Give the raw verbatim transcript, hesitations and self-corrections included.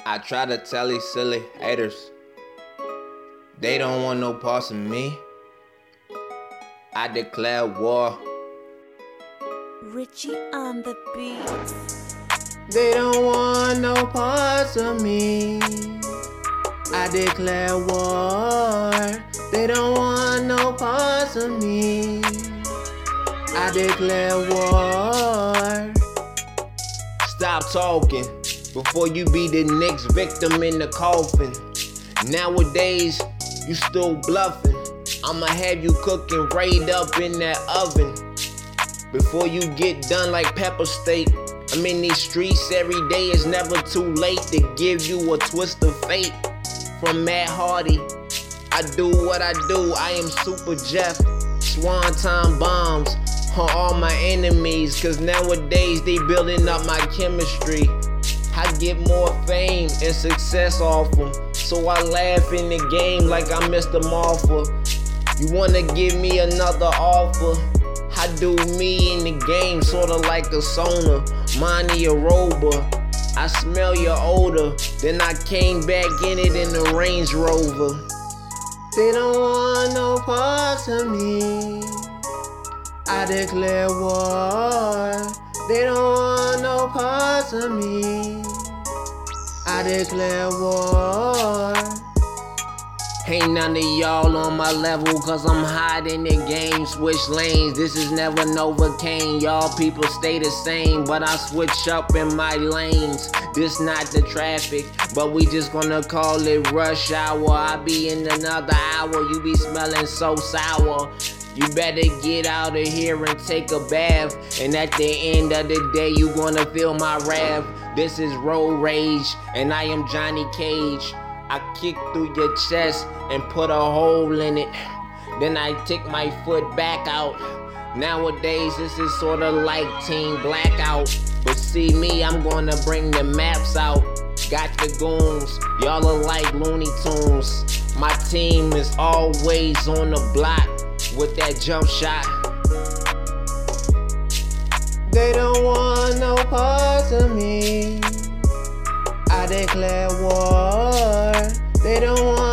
I try to tell these silly haters, they don't want no parts of me. I declare war. Richie on the beat. They don't want no parts of me. I declare war. They don't want no parts of me. I declare war. Stop talking before you be the next victim in the coffin. Nowadays, you still bluffing. I'ma have you cooking right up in that oven before you get done like pepper steak. I'm in these streets every day, it's never too late to give you a twist of fate. From Matt Hardy, I do what I do, I am Super Jeff. Swanton bombs on all my enemies, cause nowadays they building up my chemistry. I get more fame and success off them, so I laugh in the game like I'm Mister Martha. You wanna give me another offer? I do me in the game, sorta like a sauna, Monty Aroba. I smell your odor, then I came back in it in the Range Rover. They don't want no parts of me. I declare war. They don't want no parts of me. I declare war. Ain't none of y'all on my level, cause I'm hot in the game. Switch lanes, this is never Novocaine. Y'all people stay the same, but I switch up in my lanes. This not the traffic, but we just gonna call it rush hour. I be in another hour, you be smelling so sour. You better get out of here and take a bath, and at the end of the day you gonna feel my wrath. This is road rage, and I am Johnny Cage. I kick through your chest and put a hole in it, then I take my foot back out. Nowadays this is sorta like Team Blackout, but see me, I'm gonna bring the maps out. Got the goons, y'all are like Looney Tunes. My team is always on the block with that jump shot. They don't want no parts of me. I declare war. They don't want